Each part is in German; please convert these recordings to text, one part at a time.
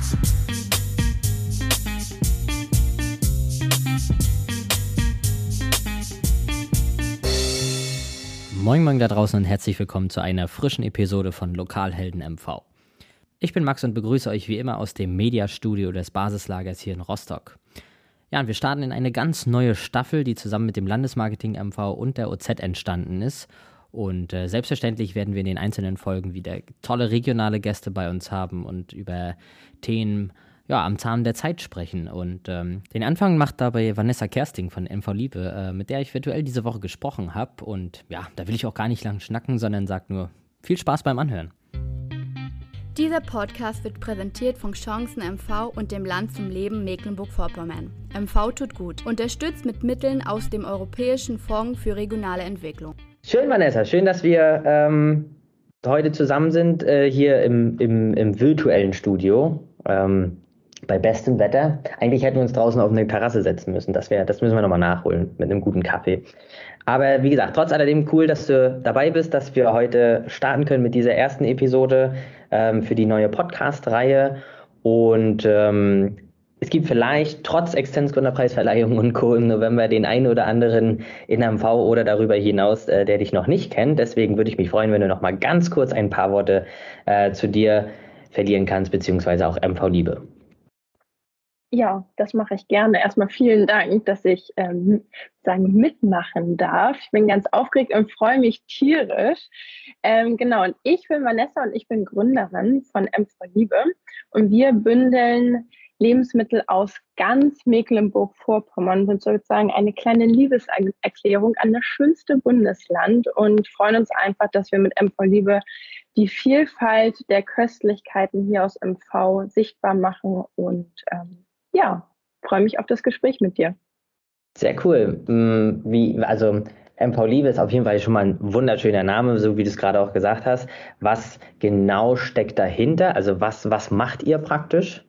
Moin Moin da draußen und herzlich willkommen zu einer frischen Episode von Lokalhelden MV. Ich bin Max und begrüße euch wie immer aus dem Mediastudio des Basislagers hier in Rostock. Ja, und wir starten in eine ganz neue Staffel, die zusammen mit dem Landesmarketing MV und der OZ entstanden ist. Und selbstverständlich werden wir in den einzelnen Folgen wieder tolle regionale Gäste bei uns haben und über Themen am Zahn der Zeit sprechen. Und den Anfang macht dabei Vanessa Kersting von MV Liebe, mit der ich virtuell diese Woche gesprochen habe. Und ja, da will ich auch gar nicht lang schnacken, sondern sage nur viel Spaß beim Anhören. Dieser Podcast wird präsentiert von Chancen MV und dem Land zum Leben Mecklenburg-Vorpommern. MV tut gut. Unterstützt mit Mitteln aus dem Europäischen Fonds für regionale Entwicklung. Schön, Vanessa. Schön, dass wir heute zusammen sind, hier im virtuellen Studio. Bei bestem Wetter. Eigentlich hätten wir uns draußen auf eine Terrasse setzen müssen. Das müssen wir nochmal nachholen mit einem guten Kaffee. Aber wie gesagt, trotz alledem cool, dass du dabei bist, dass wir heute starten können mit dieser ersten Episode für die neue Podcast-Reihe. Und es gibt vielleicht trotz Exzellenzgründerpreisverleihung und Co. im November den einen oder anderen in MV oder darüber hinaus, der dich noch nicht kennt. Deswegen würde ich mich freuen, wenn du noch mal ganz kurz ein paar Worte zu dir verlieren kannst, beziehungsweise auch MV Liebe. Ja, das mache ich gerne. Erstmal vielen Dank, dass ich mitmachen darf. Ich bin ganz aufgeregt und freue mich tierisch. Genau, und ich bin Vanessa und ich bin Gründerin von MV Liebe. Und wir bündeln Lebensmittel aus ganz Mecklenburg-Vorpommern, sind sozusagen eine kleine Liebeserklärung an das schönste Bundesland und freuen uns einfach, dass wir mit MV Liebe die Vielfalt der Köstlichkeiten hier aus MV sichtbar machen und freue mich auf das Gespräch mit dir. Sehr cool. MV Liebe ist auf jeden Fall schon mal ein wunderschöner Name, so wie du es gerade auch gesagt hast. Was genau steckt dahinter? Also was macht ihr praktisch?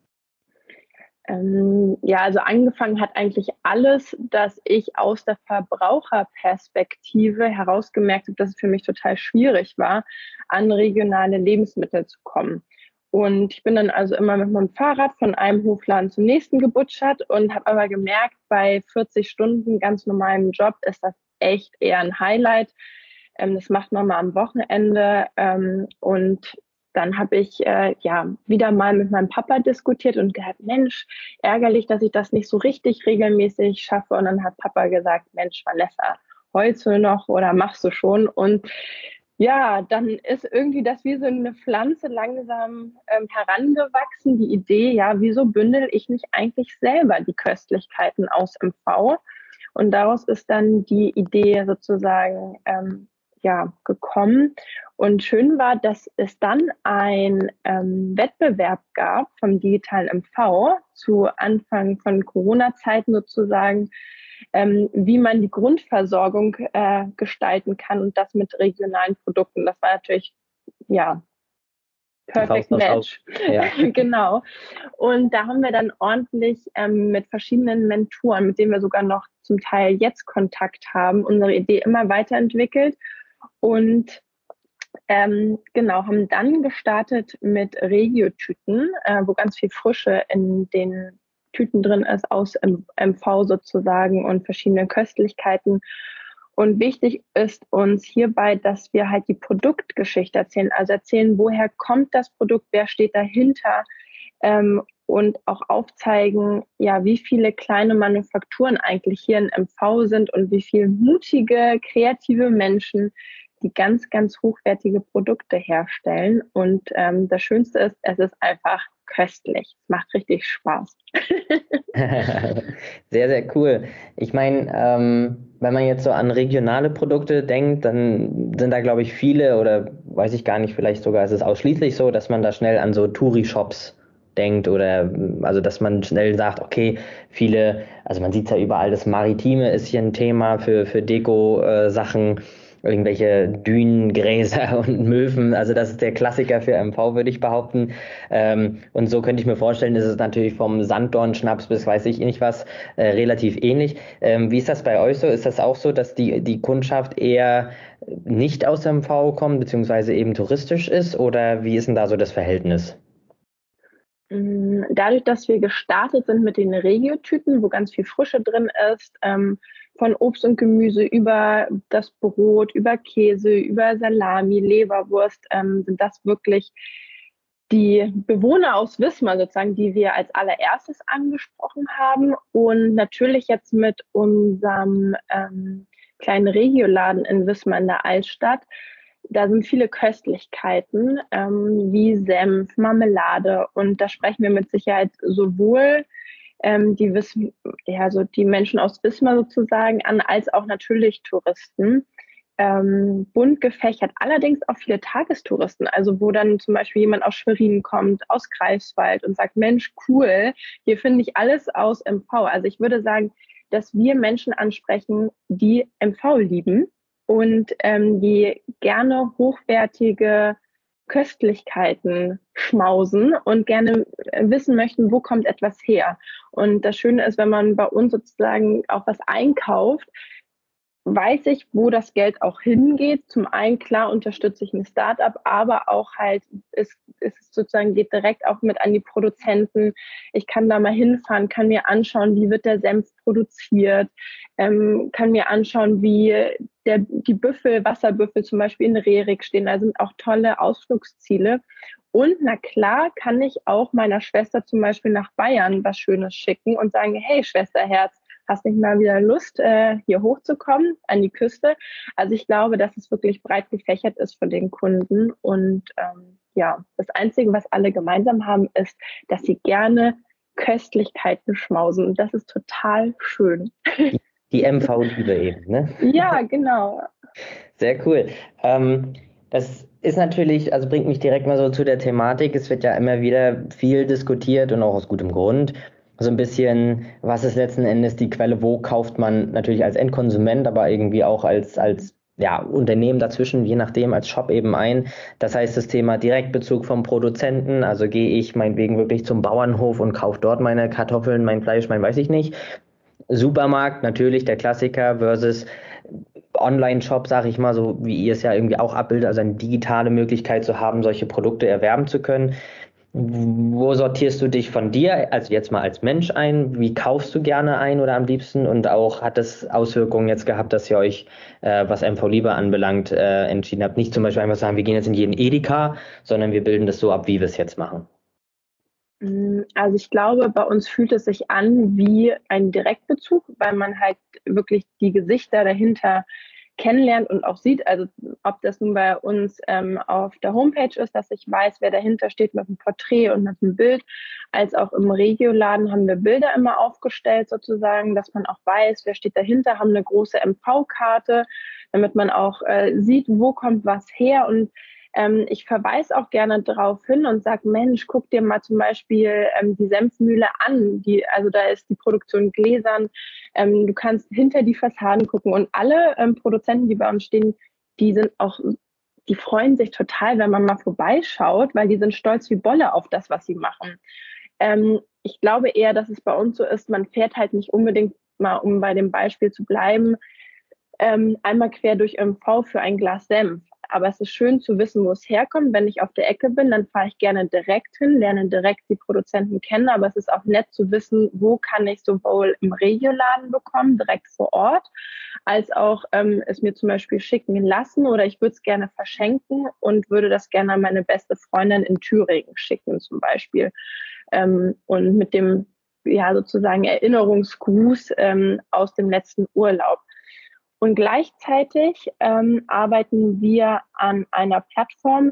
Also angefangen hat eigentlich alles, dass ich aus der Verbraucherperspektive herausgemerkt habe, dass es für mich total schwierig war, an regionale Lebensmittel zu kommen. Und ich bin dann also immer mit meinem Fahrrad von einem Hofladen zum nächsten gebutschert und habe aber gemerkt, bei 40 Stunden ganz normalem Job ist das echt eher ein Highlight. Das macht man mal am Wochenende. Und dann habe ich wieder mal mit meinem Papa diskutiert und gesagt, Mensch, ärgerlich, dass ich das nicht so richtig regelmäßig schaffe. Und dann hat Papa gesagt, Mensch, Vanessa, heulst du noch oder machst du schon? Und ja, dann ist irgendwie das wie so eine Pflanze langsam herangewachsen, die Idee, wieso bündel ich nicht eigentlich selber die Köstlichkeiten aus MV? Und daraus ist dann die Idee sozusagen gekommen. Und schön war, dass es dann ein Wettbewerb gab vom digitalen MV zu Anfang von Corona-Zeiten sozusagen, wie man die Grundversorgung gestalten kann und das mit regionalen Produkten. Das war natürlich, perfect match. Ja. Genau. Und da haben wir dann ordentlich mit verschiedenen Mentoren, mit denen wir sogar noch zum Teil jetzt Kontakt haben, unsere Idee immer weiterentwickelt und haben dann gestartet mit Regiotüten, wo ganz viel Frische in den Tüten drin ist, aus MV sozusagen und verschiedene Köstlichkeiten. Und wichtig ist uns hierbei, dass wir halt die Produktgeschichte erzählen, also erzählen, woher kommt das Produkt, wer steht dahinter und auch aufzeigen, wie viele kleine Manufakturen eigentlich hier in MV sind und wie viele mutige, kreative Menschen die ganz, ganz hochwertige Produkte herstellen. Und das Schönste ist, es ist einfach köstlich. Es macht richtig Spaß. Sehr, sehr cool. Ich meine, wenn man jetzt so an regionale Produkte denkt, dann sind da, glaube ich, viele oder weiß ich gar nicht, vielleicht sogar ist es ausschließlich so, dass man da schnell an so Touri-Shops denkt oder also dass man schnell sagt, okay, viele, also man sieht es ja überall, das Maritime ist hier ein Thema für Deko-Sachen, irgendwelche Dünen, Gräser und Möwen, also das ist der Klassiker für MV, würde ich behaupten. Und so könnte ich mir vorstellen, ist es natürlich vom Sanddornschnaps bis weiß ich nicht was relativ ähnlich. Wie ist das bei euch so? Ist das auch so, dass die Kundschaft eher nicht aus MV kommt, beziehungsweise eben touristisch ist, oder wie ist denn da so das Verhältnis? Dadurch, dass wir gestartet sind mit den Regiotüten, wo ganz viel Frische drin ist, von Obst und Gemüse über das Brot, über Käse, über Salami, Leberwurst, sind das wirklich die Bewohner aus Wismar sozusagen, die wir als allererstes angesprochen haben. Und natürlich jetzt mit unserem kleinen Regioladen in Wismar in der Altstadt. Da sind viele Köstlichkeiten, wie Senf, Marmelade. Und da sprechen wir mit Sicherheit sowohl die Menschen aus Wismar sozusagen an, als auch natürlich Touristen. Bunt gefächert, allerdings auch viele Tagestouristen, also wo dann zum Beispiel jemand aus Schwerin kommt, aus Greifswald und sagt, Mensch, cool, hier finde ich alles aus MV. Also ich würde sagen, dass wir Menschen ansprechen, die MV lieben und die gerne hochwertige Köstlichkeiten schmausen und gerne wissen möchten, wo kommt etwas her. Und das Schöne ist, wenn man bei uns sozusagen auch was einkauft, weiß ich, wo das Geld auch hingeht. Zum einen, klar, unterstütze ich ein Startup, aber auch halt, es sozusagen geht direkt auch mit an die Produzenten. Ich kann da mal hinfahren, kann mir anschauen, wie wird der Senf produziert, kann mir anschauen, wie die Wasserbüffel zum Beispiel in Rerik stehen. Da sind auch tolle Ausflugsziele. Und na klar kann ich auch meiner Schwester zum Beispiel nach Bayern was Schönes schicken und sagen, hey Schwesterherz, hast nicht mal wieder Lust, hier hochzukommen an die Küste? Also ich glaube, dass es wirklich breit gefächert ist für den Kunden. Und das Einzige, was alle gemeinsam haben, ist, dass sie gerne Köstlichkeiten schmausen. Und das ist total schön. Die MV-Liebe eben, ne? Ja, genau. Sehr cool. Das ist natürlich, also bringt mich direkt mal so zu der Thematik. Es wird ja immer wieder viel diskutiert und auch aus gutem Grund. So ein bisschen, was ist letzten Endes die Quelle, wo kauft man natürlich als Endkonsument, aber irgendwie auch als Unternehmen dazwischen, je nachdem, als Shop eben ein. Das heißt, das Thema Direktbezug vom Produzenten, also gehe ich meinetwegen wirklich zum Bauernhof und kaufe dort meine Kartoffeln, mein Fleisch, mein weiß ich nicht. Supermarkt, natürlich der Klassiker versus Online-Shop, sage ich mal, so wie ihr es ja irgendwie auch abbildet, also eine digitale Möglichkeit zu haben, solche Produkte erwerben zu können. Wo sortierst du dich von dir, also jetzt mal als Mensch ein? Wie kaufst du gerne ein oder am liebsten? Und auch hat es Auswirkungen jetzt gehabt, dass ihr euch, was MV-Liebe anbelangt, entschieden habt, nicht zum Beispiel einfach sagen, wir gehen jetzt in jeden Edeka, sondern wir bilden das so ab, wie wir es jetzt machen? Also ich glaube, bei uns fühlt es sich an wie ein Direktbezug, weil man halt wirklich die Gesichter dahinter kennenlernt und auch sieht, also ob das nun bei uns auf der Homepage ist, dass ich weiß, wer dahinter steht mit einem Porträt und mit einem Bild, als auch im Regioladen haben wir Bilder immer aufgestellt sozusagen, dass man auch weiß, wer steht dahinter, haben eine große MV-Karte, damit man auch sieht, wo kommt was her. Und ich verweise auch gerne darauf hin und sage, Mensch, guck dir mal zum Beispiel die Senfmühle an. Also da ist die Produktion Gläsern. Du kannst hinter die Fassaden gucken. Und alle Produzenten, die bei uns stehen, die freuen sich total, wenn man mal vorbeischaut, weil die sind stolz wie Bolle auf das, was sie machen. Ich glaube eher, dass es bei uns so ist, man fährt halt nicht unbedingt mal, um bei dem Beispiel zu bleiben, einmal quer durch MV für ein Glas Senf. Aber es ist schön zu wissen, wo es herkommt. Wenn ich auf der Ecke bin, dann fahre ich gerne direkt hin, lerne direkt die Produzenten kennen. Aber es ist auch nett zu wissen, wo kann ich sowohl im Regioladen bekommen, direkt vor Ort, als auch es mir zum Beispiel schicken lassen oder ich würde es gerne verschenken und würde das gerne an meine beste Freundin in Thüringen schicken zum Beispiel. Und mit dem sozusagen Erinnerungsgruß aus dem letzten Urlaub. Und gleichzeitig arbeiten wir an einer Plattform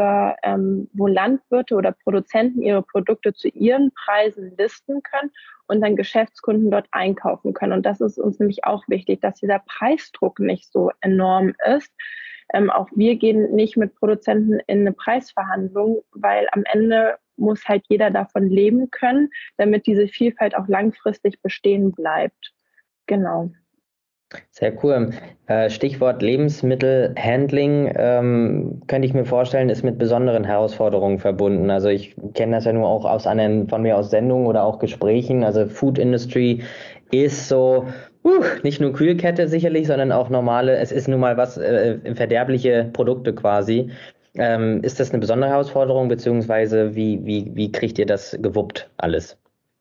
wo Landwirte oder Produzenten ihre Produkte zu ihren Preisen listen können und dann Geschäftskunden dort einkaufen können. Und das ist uns nämlich auch wichtig, dass dieser Preisdruck nicht so enorm ist. Auch wir gehen nicht mit Produzenten in eine Preisverhandlung, weil am Ende muss halt jeder davon leben können, damit diese Vielfalt auch langfristig bestehen bleibt. Genau. Sehr cool. Stichwort Lebensmittelhandling, könnte ich mir vorstellen, ist mit besonderen Herausforderungen verbunden. Also ich kenne das ja nur auch aus anderen von mir aus Sendungen oder auch Gesprächen. Also Food Industry ist so, nicht nur Kühlkette sicherlich, sondern auch es ist nun mal verderbliche Produkte quasi. Ist das eine besondere Herausforderung, beziehungsweise wie kriegt ihr das gewuppt alles?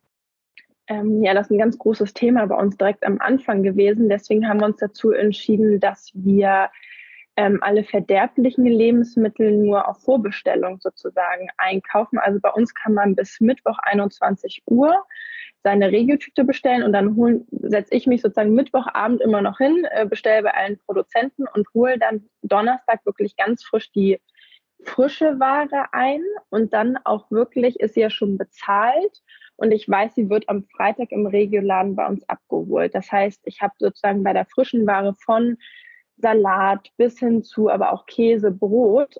Ja, das ist ein ganz großes Thema bei uns direkt am Anfang gewesen. Deswegen haben wir uns dazu entschieden, dass wir alle verderblichen Lebensmittel nur auf Vorbestellung sozusagen einkaufen. Also bei uns kann man bis Mittwoch 21 Uhr seine Regeltüte bestellen und dann setze ich mich sozusagen Mittwochabend immer noch hin, bestelle bei allen Produzenten und hole dann Donnerstag wirklich ganz frisch die frische Ware ein und dann auch wirklich ist sie ja schon bezahlt und ich weiß, sie wird am Freitag im Regioladen bei uns abgeholt. Das heißt, ich habe sozusagen bei der frischen Ware von Salat bis hin zu aber auch Käse, Brot,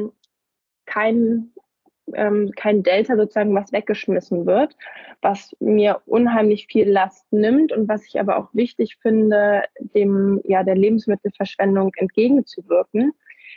kein Delta sozusagen, was weggeschmissen wird, was mir unheimlich viel Last nimmt und was ich aber auch wichtig finde, der Lebensmittelverschwendung entgegenzuwirken.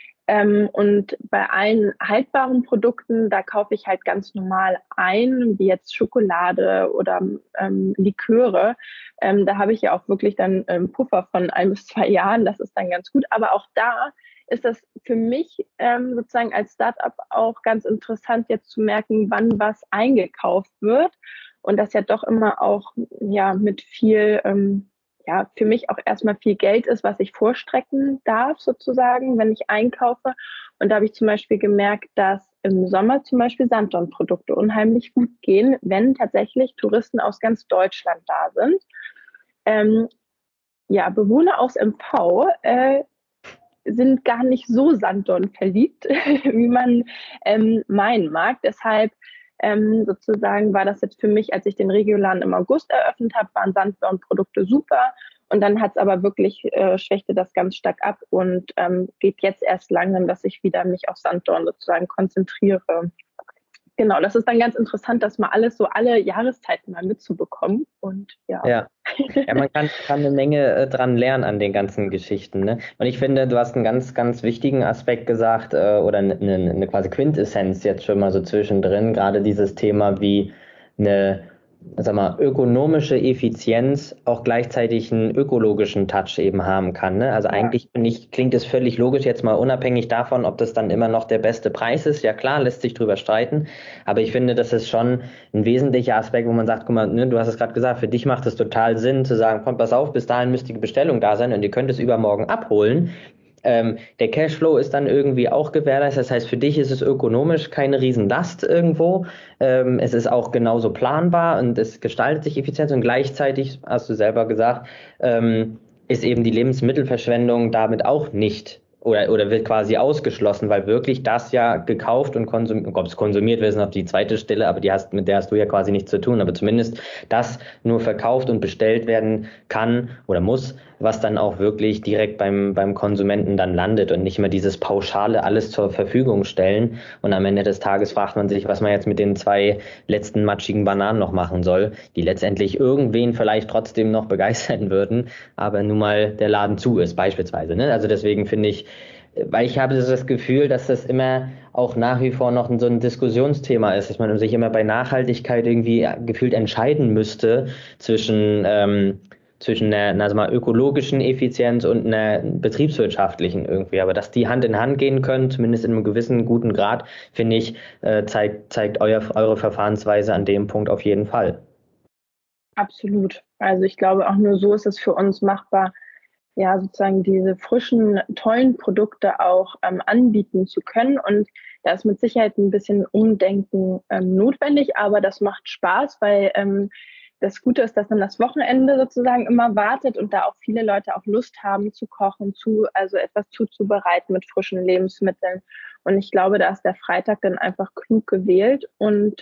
Und bei allen haltbaren Produkten, da kaufe ich halt ganz normal ein, wie jetzt Schokolade oder Liköre. Da habe ich ja auch wirklich dann Puffer von 1 bis 2 Jahren. Das ist dann ganz gut. Aber auch da ist das für mich sozusagen als Startup auch ganz interessant, jetzt zu merken, wann was eingekauft wird. Und das ja doch immer auch mit viel für mich auch erstmal viel Geld ist, was ich vorstrecken darf sozusagen, wenn ich einkaufe. Und da habe ich zum Beispiel gemerkt, dass im Sommer zum Beispiel Sanddornprodukte unheimlich gut gehen, wenn tatsächlich Touristen aus ganz Deutschland da sind. Bewohner aus MV sind gar nicht so Sanddorn verliebt, wie man meinen mag. Deshalb sozusagen war das jetzt für mich, als ich den Regioladen im August eröffnet habe, waren Sanddornprodukte super. Und dann hat es aber wirklich, schwächte das ganz stark ab und geht jetzt erst langsam, dass ich wieder mich auf Sanddorn sozusagen konzentriere. Genau, das ist dann ganz interessant, das mal alles so alle Jahreszeiten mal mitzubekommen. Und ja, man kann eine Menge dran lernen an den ganzen Geschichten. Ne? Und ich finde, du hast einen ganz, ganz wichtigen Aspekt gesagt oder eine quasi Quintessenz jetzt schon mal so zwischendrin, gerade dieses Thema, wie eine ökonomische Effizienz auch gleichzeitig einen ökologischen Touch eben haben kann. Ne? Also eigentlich klingt es völlig logisch, jetzt mal unabhängig davon, ob das dann immer noch der beste Preis ist. Ja klar, lässt sich drüber streiten, aber ich finde, das ist schon ein wesentlicher Aspekt, wo man sagt, guck mal, ne, du hast es gerade gesagt, für dich macht es total Sinn zu sagen, komm, pass auf, bis dahin müsste die Bestellung da sein und ihr könnt es übermorgen abholen. Der Cashflow ist dann irgendwie auch gewährleistet. Das heißt, für dich ist es ökonomisch keine Riesenlast irgendwo. Es ist auch genauso planbar und es gestaltet sich effizient und gleichzeitig, hast du selber gesagt, ist eben die Lebensmittelverschwendung damit auch nicht oder wird quasi ausgeschlossen, weil wirklich das ja gekauft und konsumiert wird, ist auf die zweite Stelle, aber mit der hast du ja quasi nichts zu tun, aber zumindest das nur verkauft und bestellt werden kann oder muss, was dann auch wirklich direkt beim Konsumenten dann landet und nicht mehr dieses pauschale alles zur Verfügung stellen und am Ende des Tages fragt man sich, was man jetzt mit den 2 letzten matschigen Bananen noch machen soll, die letztendlich irgendwen vielleicht trotzdem noch begeistern würden, aber nun mal der Laden zu ist beispielsweise. Ne? Also deswegen finde ich, weil ich habe das Gefühl, dass das immer auch nach wie vor noch so ein Diskussionsthema ist, dass man sich immer bei Nachhaltigkeit irgendwie gefühlt entscheiden müsste zwischen einer ökologischen Effizienz und einer betriebswirtschaftlichen irgendwie. Aber dass die Hand in Hand gehen können, zumindest in einem gewissen guten Grad, finde ich, zeigt eure Verfahrensweise an dem Punkt auf jeden Fall. Absolut. Also ich glaube, auch nur so ist es für uns machbar, sozusagen diese frischen, tollen Produkte auch anbieten zu können. Und da ist mit Sicherheit ein bisschen Umdenken notwendig, aber das macht Spaß, weil das Gute ist, dass dann das Wochenende sozusagen immer wartet und da auch viele Leute auch Lust haben zu kochen, also etwas zuzubereiten mit frischen Lebensmitteln. Und ich glaube, da ist der Freitag dann einfach klug gewählt und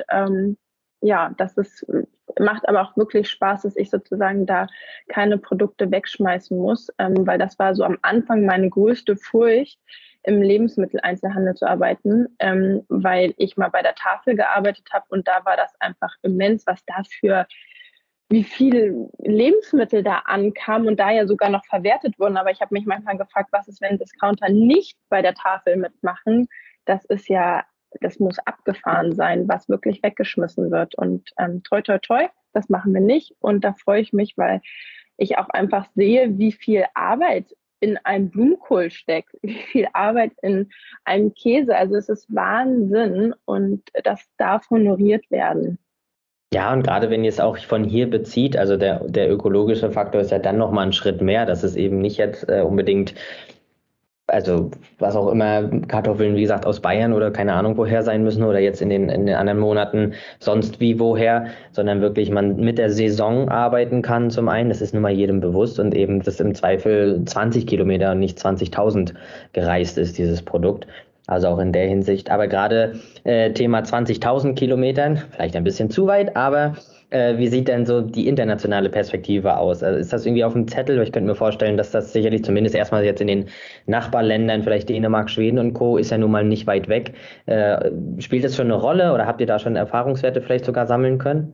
macht aber auch wirklich Spaß, dass ich sozusagen da keine Produkte wegschmeißen muss, weil das war so am Anfang meine größte Furcht, im Lebensmitteleinzelhandel zu arbeiten, weil ich mal bei der Tafel gearbeitet habe und da war das einfach immens, was dafür wie viele Lebensmittel da ankamen und da ja sogar noch verwertet wurden. Aber ich habe mich manchmal gefragt, was ist, wenn Discounter nicht bei der Tafel mitmachen? Das muss abgefahren sein, was wirklich weggeschmissen wird. Und toi, toi, toi, das machen wir nicht. Und da freue ich mich, weil ich auch einfach sehe, wie viel Arbeit in einem Blumenkohl steckt, wie viel Arbeit in einem Käse. Also es ist Wahnsinn und das darf honoriert werden. Ja, und gerade wenn ihr es auch von hier bezieht, also der ökologische Faktor ist ja dann nochmal einen Schritt mehr, dass es eben nicht jetzt unbedingt, also was auch immer, Kartoffeln, wie gesagt, aus Bayern oder keine Ahnung woher sein müssen oder jetzt in den anderen Monaten sonst wie woher, sondern wirklich man mit der Saison arbeiten kann zum einen, das ist nun mal jedem bewusst und eben das im Zweifel 20 Kilometer und nicht 20.000 gereist ist, dieses Produkt. Also auch in der Hinsicht. Aber gerade Thema 20.000 Kilometern, vielleicht ein bisschen zu weit, aber wie sieht denn so die internationale Perspektive aus? Also ist das irgendwie auf dem Zettel? Ich könnte mir vorstellen, dass das sicherlich zumindest erstmal jetzt in den Nachbarländern, vielleicht Dänemark, Schweden und Co., ist ja nun mal nicht weit weg. Spielt das schon eine Rolle oder habt ihr da schon Erfahrungswerte vielleicht sogar sammeln können?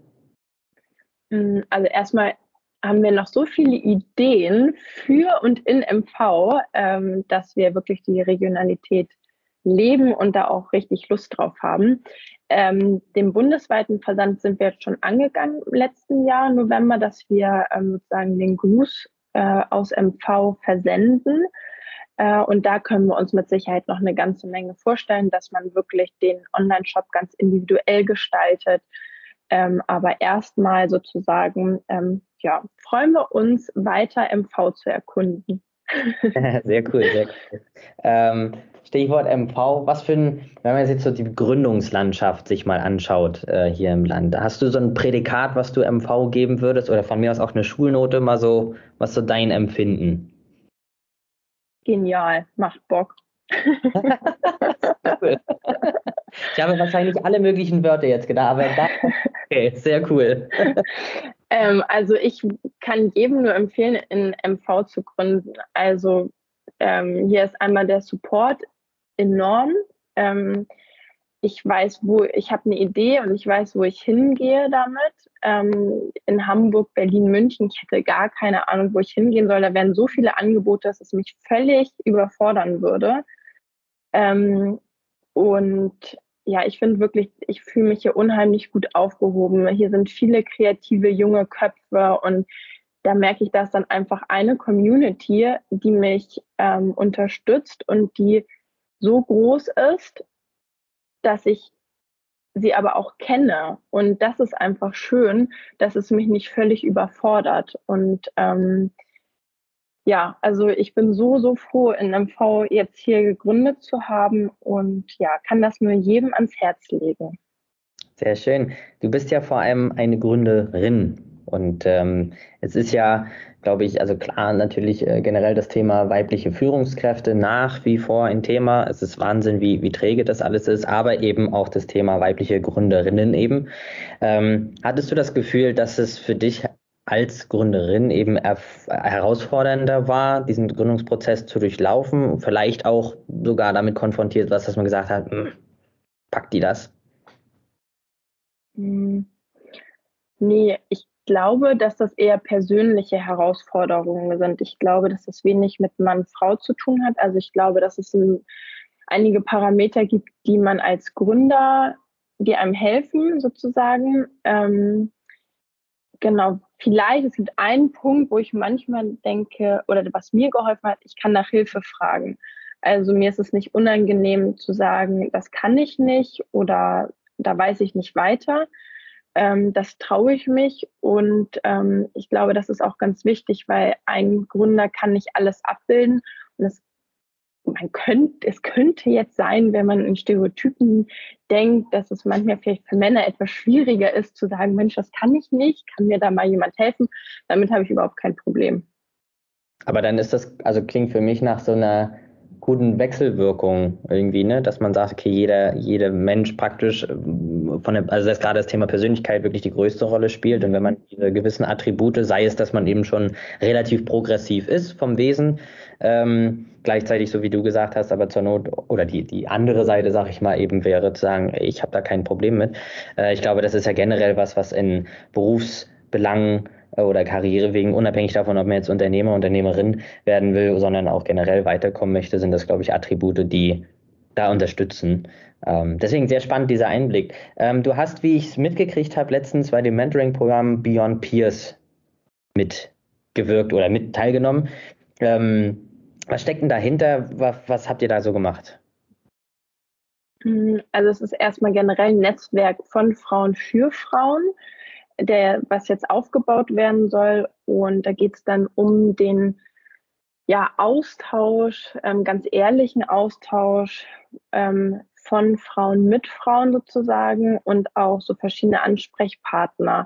Also erstmal haben wir noch so viele Ideen für und in MV, dass wir wirklich die Regionalität leben und da auch richtig Lust drauf haben. Den bundesweiten Versand sind wir jetzt schon angegangen im letzten Jahr, November, dass wir sozusagen den Gruß aus MV versenden. Und da können wir uns mit Sicherheit noch eine ganze Menge vorstellen, dass man wirklich den Online-Shop ganz individuell gestaltet. Aber erstmal sozusagen, freuen wir uns weiter MV zu erkunden. Sehr cool, sehr cool. Stichwort MV, wenn man jetzt so die Gründungslandschaft sich mal anschaut hier im Land, hast du so ein Prädikat, was du MV geben würdest oder von mir aus auch eine Schulnote, mal so, was so dein Empfinden? Genial, macht Bock. Cool. Ich habe wahrscheinlich alle möglichen Wörter jetzt gedacht, aber okay, sehr cool. Also ich kann jedem nur empfehlen, in MV zu gründen. Also hier ist einmal der Support enorm. Ich habe eine Idee und ich weiß, wo ich hingehe damit. In Hamburg, Berlin, München, ich hätte gar keine Ahnung, wo ich hingehen soll. Da wären so viele Angebote, dass es mich völlig überfordern würde. Und ja, ich finde wirklich, ich fühle mich hier unheimlich gut aufgehoben. Hier sind viele kreative junge Köpfe und da merke ich, dass dann einfach eine Community, die mich unterstützt und die so groß ist, dass ich sie aber auch kenne. Und das ist einfach schön, dass es mich nicht völlig überfordert. Und also ich bin so froh, in MV jetzt hier gegründet zu haben und ja, kann das nur jedem ans Herz legen. Sehr schön. Du bist ja vor allem eine Gründerin. Und es ist ja, glaube ich, also klar, natürlich generell das Thema weibliche Führungskräfte nach wie vor ein Thema. Es ist Wahnsinn, wie träge das alles ist, aber eben auch das Thema weibliche Gründerinnen eben. Hattest du das Gefühl, dass es für dich als Gründerin eben herausfordernder war, diesen Gründungsprozess zu durchlaufen? Vielleicht auch sogar damit konfrontiert warst, dass man gesagt hat, packt die das? Nee, ich glaube, dass das eher persönliche Herausforderungen sind. Ich glaube, dass das wenig mit Mann-Frau zu tun hat. Also ich glaube, dass es einige Parameter gibt, die man als Gründer, die einem helfen sozusagen. Genau, vielleicht, es gibt einen Punkt, wo ich manchmal denke, oder was mir geholfen hat, ich kann nach Hilfe fragen. Also mir ist es nicht unangenehm zu sagen, das kann ich nicht oder da weiß ich nicht weiter. Das traue ich mich und ich glaube, das ist auch ganz wichtig, weil ein Gründer kann nicht alles abbilden und es könnte jetzt sein, wenn man in Stereotypen denkt, dass es manchmal vielleicht für Männer etwas schwieriger ist zu sagen, Mensch, das kann ich nicht, kann mir da mal jemand helfen? Damit habe ich überhaupt kein Problem. Aber dann ist das, also klingt für mich nach so einer guten Wechselwirkung irgendwie, ne, dass man sagt, okay, jeder Mensch praktisch also dass gerade das Thema Persönlichkeit wirklich die größte Rolle spielt und wenn man diese gewissen Attribute, sei es, dass man eben schon relativ progressiv ist vom Wesen, gleichzeitig, so wie du gesagt hast, aber zur Not, oder die andere Seite, sag ich mal, eben wäre zu sagen, ich habe da kein Problem mit. Ich glaube, das ist ja generell was in Berufsbelangen oder Karriere wegen, unabhängig davon, ob man jetzt Unternehmer, Unternehmerin werden will, sondern auch generell weiterkommen möchte, sind das, glaube ich, Attribute, die da unterstützen. Deswegen sehr spannend, dieser Einblick. Du hast, wie ich es mitgekriegt habe, letztens bei dem Mentoring-Programm Beyond Peers mitgewirkt oder mit teilgenommen. Was steckt denn dahinter? Was habt ihr da so gemacht? Also es ist erstmal generell ein Netzwerk von Frauen für Frauen, was jetzt aufgebaut werden soll. Und da geht es dann um den Austausch, ganz ehrlichen Austausch von Frauen mit Frauen sozusagen und auch so verschiedene Ansprechpartner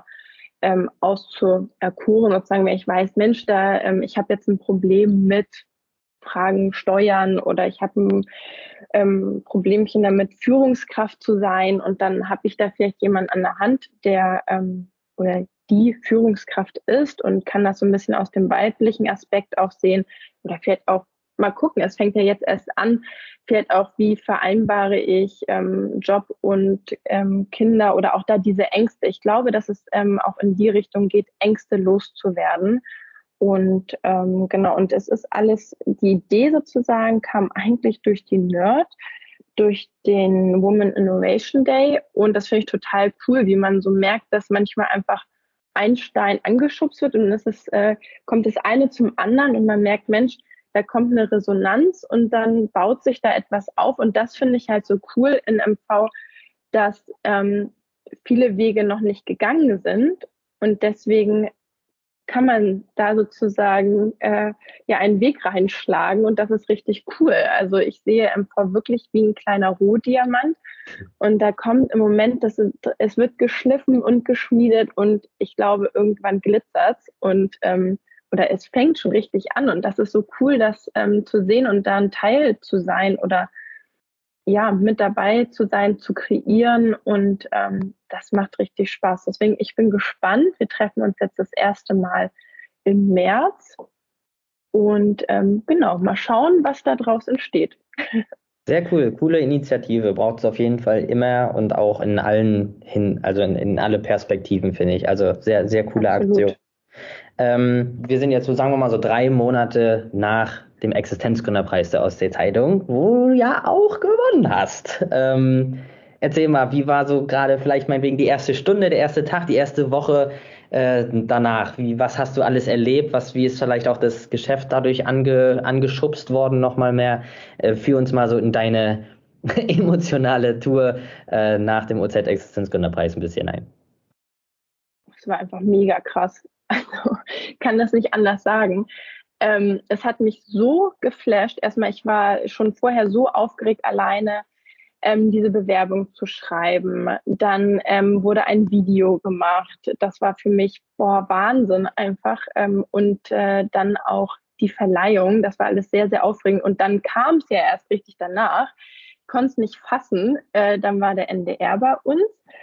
auszuerkoren und sagen, wenn ich weiß, Mensch, ich habe jetzt ein Problem mit Fragen Steuern oder ich habe ein Problemchen damit, Führungskraft zu sein und dann habe ich da vielleicht jemanden an der Hand, der oder die Führungskraft ist und kann das so ein bisschen aus dem weiblichen Aspekt auch sehen oder vielleicht auch mal gucken, es fängt ja jetzt erst an, vielleicht auch, wie vereinbare ich Job und Kinder oder auch da diese Ängste. Ich glaube, dass es auch in die Richtung geht, Ängste loszuwerden. Und genau, und es ist alles, die Idee sozusagen kam eigentlich durch die Nerd, durch den Women Innovation Day. Und das finde ich total cool, wie man so merkt, dass manchmal einfach ein Stein angeschubst wird und kommt das eine zum anderen und man merkt, Mensch, da kommt eine Resonanz und dann baut sich da etwas auf. Und das finde ich halt so cool in MV, dass viele Wege noch nicht gegangen sind. Und deswegen kann man da sozusagen einen Weg reinschlagen und das ist richtig cool. Also ich sehe MV wirklich wie ein kleiner Rohdiamant und da kommt im Moment, es wird geschliffen und geschmiedet und ich glaube, irgendwann glitzert oder es fängt schon richtig an und das ist so cool, das zu sehen und da ein Teil zu sein oder mit dabei zu sein, zu kreieren und das macht richtig Spaß. Deswegen, ich bin gespannt. Wir treffen uns jetzt das erste Mal im März und genau, mal schauen, was da draus entsteht. Sehr cool, coole Initiative. Braucht es auf jeden Fall immer und auch in also in alle Perspektiven, finde ich. Also sehr, sehr coole Absolut. Aktion. Wir sind jetzt so, sagen wir mal, so 3 Monate nach dem Existenzgründerpreis der Ostsee-Zeitung, wo du ja auch gewonnen hast. Erzähl mal, wie war so gerade vielleicht meinetwegen die erste Stunde, der erste Tag, die erste Woche danach? Was hast du alles erlebt? Wie ist vielleicht auch das Geschäft dadurch angeschubst worden, nochmal mehr? Führ uns mal so in deine emotionale Tour nach dem OZ-Existenzgründerpreis ein bisschen ein. Es war einfach mega krass. Also kann das nicht anders sagen. Es hat mich so geflasht. Erstmal, ich war schon vorher so aufgeregt, alleine diese Bewerbung zu schreiben. Dann wurde ein Video gemacht. Das war für mich Wahnsinn einfach. Und dann auch die Verleihung. Das war alles sehr, sehr aufregend. Und dann kam es ja erst richtig danach. Ich konnte es nicht fassen. Dann war der NDR bei uns.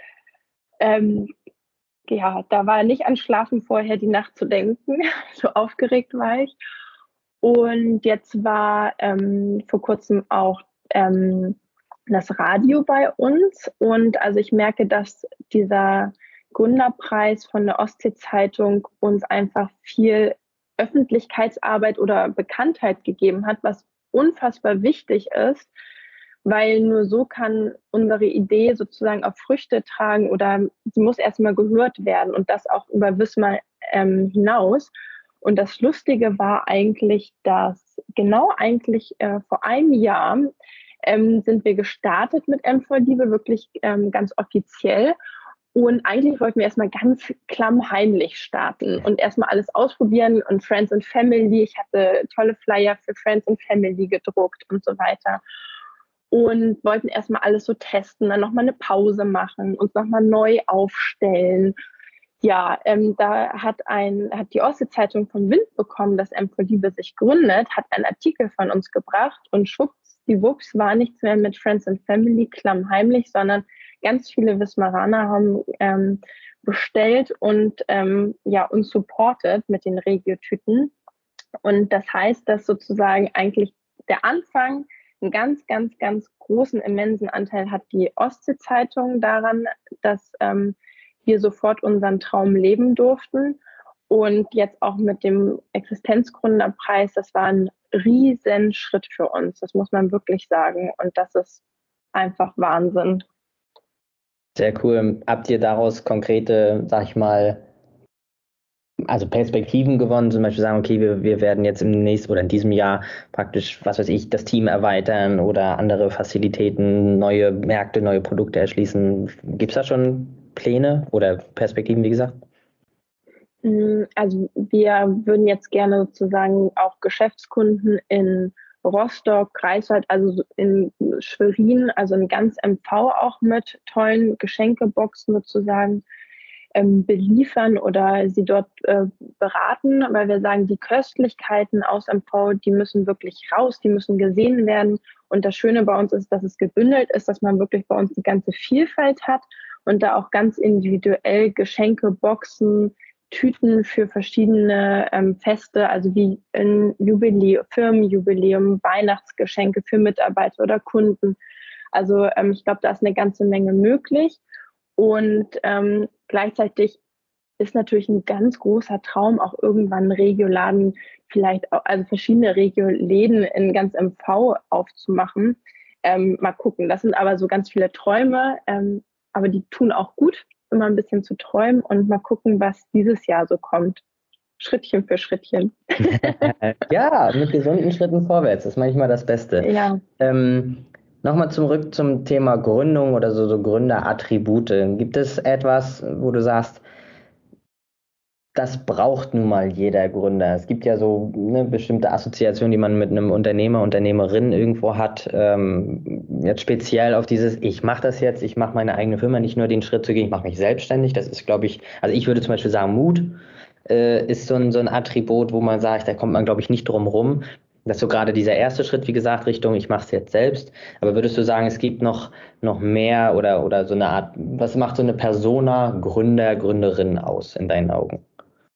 Da war nicht an Schlafen vorher die Nacht zu denken. So aufgeregt war ich. Und jetzt war vor kurzem auch das Radio bei uns. Und also ich merke, dass dieser Gründerpreis von der Ostsee-Zeitung uns einfach viel Öffentlichkeitsarbeit oder Bekanntheit gegeben hat, was unfassbar wichtig ist, weil nur so kann unsere Idee sozusagen auch Früchte tragen oder sie muss erstmal gehört werden und das auch über Wismar hinaus. Und das Lustige war eigentlich, dass genau eigentlich vor einem Jahr sind wir gestartet mit MV Liebe, wirklich ganz offiziell. Und eigentlich wollten wir erstmal ganz klammheimlich starten und erstmal alles ausprobieren und Friends and Family. Ich hatte tolle Flyer für Friends and Family gedruckt und so weiter. Und wollten erstmal alles so testen, dann nochmal eine Pause machen, uns nochmal neu aufstellen. Da hat die Ostsee-Zeitung von Wind bekommen, dass MV Liebe sich gründet, hat einen Artikel von uns gebracht und schwuppsdiwupps war nichts mehr mit Friends and Family klammheimlich, sondern ganz viele Wismaraner haben bestellt und uns supportet mit den Regiotüten. Und das heißt, dass sozusagen eigentlich der Anfang einen ganz, ganz, ganz großen, immensen Anteil hat die Ostsee-Zeitung daran, dass wir sofort unseren Traum leben durften. Und jetzt auch mit dem Existenzgründerpreis, das war ein riesen Schritt für uns. Das muss man wirklich sagen. Und das ist einfach Wahnsinn. Sehr cool. Habt ihr daraus konkrete, sag ich mal, also Perspektiven gewonnen, zum Beispiel sagen, okay, wir werden jetzt im nächsten oder in diesem Jahr praktisch, was weiß ich, das Team erweitern oder andere Fazilitäten, neue Märkte, neue Produkte erschließen. Gibt es da schon Pläne oder Perspektiven, wie gesagt? Also wir würden jetzt gerne sozusagen auch Geschäftskunden in Rostock, Greifswald, also in Schwerin, also in ganz MV auch mit tollen Geschenkeboxen sozusagen beliefern oder sie dort beraten, weil wir sagen, die Köstlichkeiten aus MV, die müssen wirklich raus, die müssen gesehen werden. Und das Schöne bei uns ist, dass es gebündelt ist, dass man wirklich bei uns die ganze Vielfalt hat und da auch ganz individuell Geschenke, Boxen, Tüten für verschiedene Feste, also wie ein Jubiläum, Firmenjubiläum, Weihnachtsgeschenke für Mitarbeiter oder Kunden. Also ich glaube, da ist eine ganze Menge möglich. Und gleichzeitig ist natürlich ein ganz großer Traum, auch irgendwann Regioladen, vielleicht auch, also verschiedene Regioläden in ganz MV aufzumachen. Mal gucken. Das sind aber so ganz viele Träume, aber die tun auch gut, immer ein bisschen zu träumen und mal gucken, was dieses Jahr so kommt. Schrittchen für Schrittchen. Ja, mit gesunden Schritten vorwärts, das ist manchmal das Beste. Ja. Nochmal zurück zum Thema Gründung oder so Gründerattribute. Gibt es etwas, wo du sagst, das braucht nun mal jeder Gründer? Es gibt ja so eine bestimmte Assoziation, die man mit einem Unternehmer, Unternehmerin irgendwo hat. Jetzt speziell auf dieses, ich mache das jetzt, ich mache meine eigene Firma, nicht nur den Schritt zu gehen, ich mache mich selbstständig. Das ist, glaube ich, also ich würde zum Beispiel sagen, Mut ist so ein Attribut, wo man sagt, da kommt man, glaube ich, nicht drum rum. Das ist so gerade dieser erste Schritt, wie gesagt, Richtung, ich mache es jetzt selbst. Aber würdest du sagen, es gibt noch mehr oder so eine Art, was macht so eine Persona, Gründer, Gründerin aus in deinen Augen?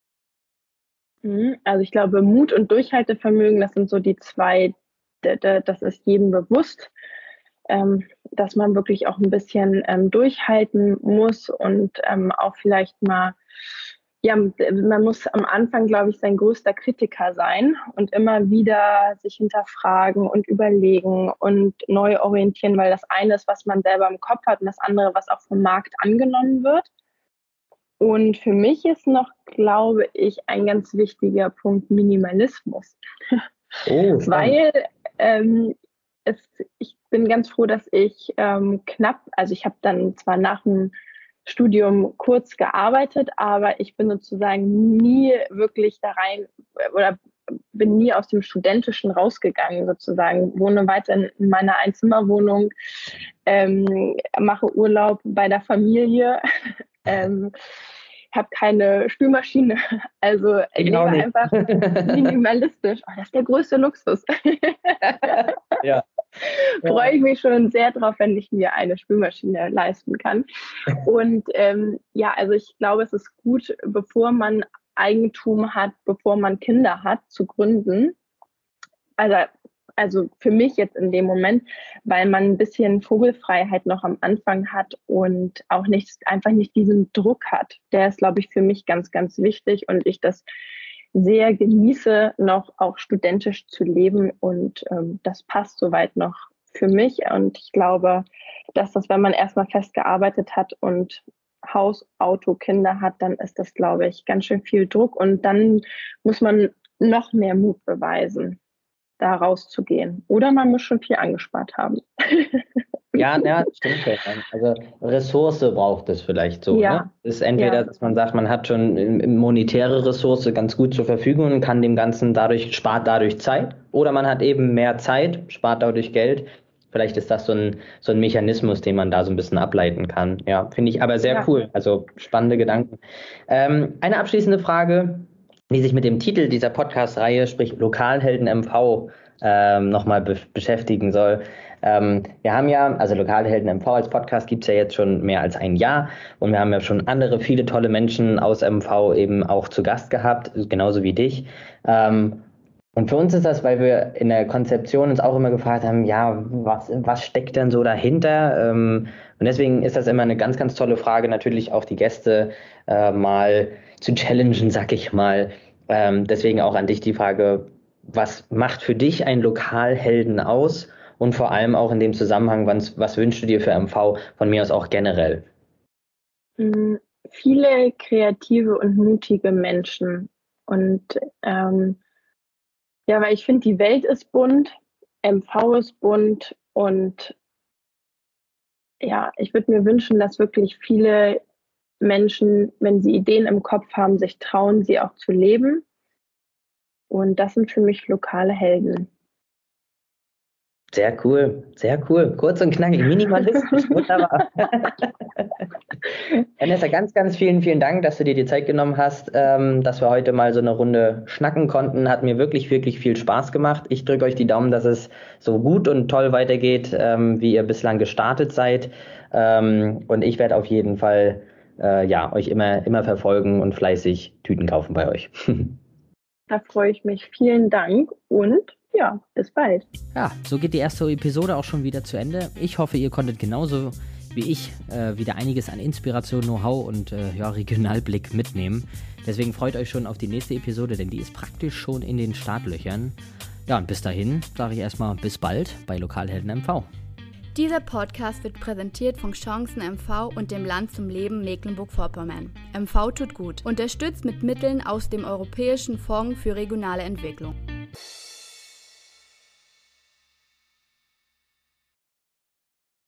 Also ich glaube, Mut und Durchhaltevermögen, das sind so die zwei, das ist jedem bewusst, dass man wirklich auch ein bisschen durchhalten muss und auch vielleicht mal, ja, man muss am Anfang, glaube ich, sein größter Kritiker sein und immer wieder sich hinterfragen und überlegen und neu orientieren, weil das eine ist, was man selber im Kopf hat und das andere, was auch vom Markt angenommen wird. Und für mich ist noch, glaube ich, ein ganz wichtiger Punkt Minimalismus. Oh, weil ich bin ganz froh, dass ich also ich habe dann zwar nach dem Studium kurz gearbeitet, aber ich bin sozusagen nie wirklich da rein oder bin nie aus dem Studentischen rausgegangen sozusagen, wohne weiter in meiner Einzimmerwohnung, mache Urlaub bei der Familie, habe keine Spülmaschine, also ich lebe einfach minimalistisch. Oh, das ist der größte Luxus. Ja. Freue ich mich schon sehr drauf, wenn ich mir eine Spülmaschine leisten kann. Und ja, also ich glaube, es ist gut, bevor man Eigentum hat, bevor man Kinder hat, zu gründen. Also für mich jetzt in dem Moment, weil man ein bisschen Vogelfreiheit noch am Anfang hat und auch einfach nicht diesen Druck hat. Der ist, glaube ich, für mich ganz, ganz wichtig und ich das sehr genieße, noch auch studentisch zu leben und das passt soweit noch für mich und ich glaube, dass das, wenn man erstmal fest gearbeitet hat und Haus, Auto, Kinder hat, dann ist das, glaube ich, ganz schön viel Druck und dann muss man noch mehr Mut beweisen, da rauszugehen. Oder man muss schon viel angespart haben. Ja, stimmt schon. Also Ressource braucht es vielleicht so. Ja. Ne? Es ist entweder, dass man sagt, man hat schon eine monetäre Ressource ganz gut zur Verfügung und kann dem Ganzen spart dadurch Zeit. Oder man hat eben mehr Zeit, spart dadurch Geld. Vielleicht ist das so ein Mechanismus, den man da so ein bisschen ableiten kann. Ja, finde ich aber sehr cool. Also spannende Gedanken. Eine abschließende Frage, die sich mit dem Titel dieser Podcast-Reihe, sprich Lokalhelden MV, nochmal beschäftigen soll. Wir haben ja, also Lokalhelden MV als Podcast gibt es ja jetzt schon mehr als ein Jahr und wir haben ja schon viele tolle Menschen aus MV eben auch zu Gast gehabt, genauso wie dich. Und für uns ist das, weil wir in der Konzeption uns auch immer gefragt haben, ja, was steckt denn so dahinter? Und deswegen ist das immer eine ganz, ganz tolle Frage, natürlich auch die Gäste mal zu challengen, sag ich mal. Deswegen auch an dich die Frage, was macht für dich einen Lokalhelden aus? Und vor allem auch in dem Zusammenhang, was wünschst du dir für MV von mir aus auch generell? viele kreative und mutige Menschen. Und weil ich finde, die Welt ist bunt, MV ist bunt und ja, ich würde mir wünschen, dass wirklich viele Menschen, wenn sie Ideen im Kopf haben, sich trauen, sie auch zu leben. Und das sind für mich lokale Helden. Sehr cool, sehr cool. Kurz und knackig, minimalistisch, wunderbar. Vanessa, ganz, ganz vielen Dank, dass du dir die Zeit genommen hast, dass wir heute mal so eine Runde schnacken konnten. Hat mir wirklich, wirklich viel Spaß gemacht. Ich drücke euch die Daumen, dass es so gut und toll weitergeht, wie ihr bislang gestartet seid. Und ich werde auf jeden Fall euch immer verfolgen und fleißig Tüten kaufen bei euch. Da freue ich mich. Vielen Dank und ja, bis bald. Ja, so geht die erste Episode auch schon wieder zu Ende. Ich hoffe, ihr konntet genauso wie ich wieder einiges an Inspiration, Know-how und Regionalblick mitnehmen. Deswegen freut euch schon auf die nächste Episode, denn die ist praktisch schon in den Startlöchern. Ja, und bis dahin sage ich erstmal bis bald bei Lokalhelden MV. Dieser Podcast wird präsentiert von Chancen MV und dem Land zum Leben Mecklenburg-Vorpommern. MV tut gut. Unterstützt mit Mitteln aus dem Europäischen Fonds für regionale Entwicklung.